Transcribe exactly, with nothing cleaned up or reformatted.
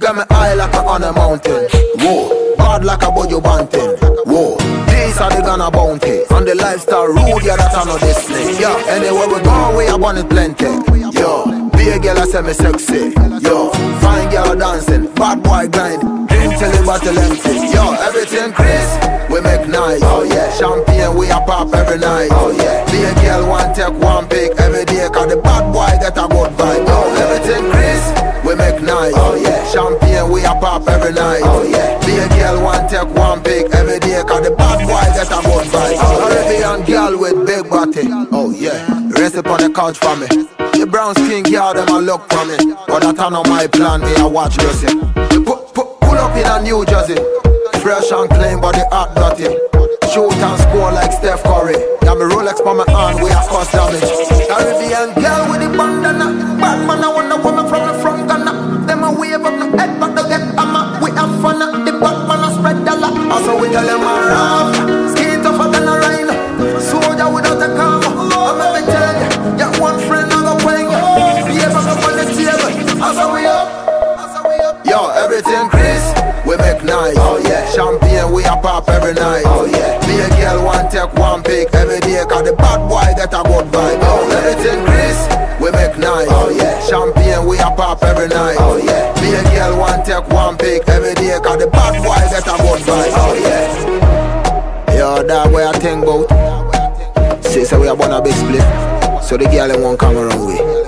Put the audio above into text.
got me high like a on a mountain. Whoa, bad like a bojo banting. Whoa, these are the Ghana bounty. On the lifestyle rude, yeah, that's not Disney. Yeah, anywhere we go, we up on it plenty. Yo, be a girl, I say me sexy. Yo, fine girl dancing, bad boy grind. Drink till the bottle empty. Yo, everything Chris, we make nice. Oh yeah, champagne we a pop every night. Oh yeah, be a girl, one take one pick every day. Cause the bad boy get a good vibe. Yo, everything Chris, we make nice. Oh yeah, champagne we a pop every night. Oh yeah, be a girl, one take one pick every day. Cause the bad boy get a good vibe. Oh, Caribbean girl with big body. Oh yeah, rest up on the couch for me. The brown skin girl, them a look for me. But that on my plan, me a watch Lucy. Put, put, pull up in a New Jersey. Fresh and clean, but the hot dirty. Shoot and score like Steph Curry. Got me Rolex for my hand, we a cost damage. Caribbean girl with the bandana. Bad man, I wanna woman from the front Ghana. Them a wave up the head, but they get hammer. We have fun, the bad man a spread the lot. Also we tell them a rough. Skin tougher than a rhino. Soldier without a car. I'm never tell you, you one friend I go playing. Yeah, back up on the table. Also we up. Yo, everything Chris, we make nice. Oh yeah, champagne we a pop every night. Oh yeah, be a girl one take one pick every day. Cause the bad boy get a good vibe. Oh, everything Chris, we make nice. Oh yeah, champagne we a pop every night. Oh yeah, be a girl one take one pick every day. Cause the bad boy get a good vibe. Oh yeah. Yo, that way I think about. Say so we a born a big split, so the girl won't come around with.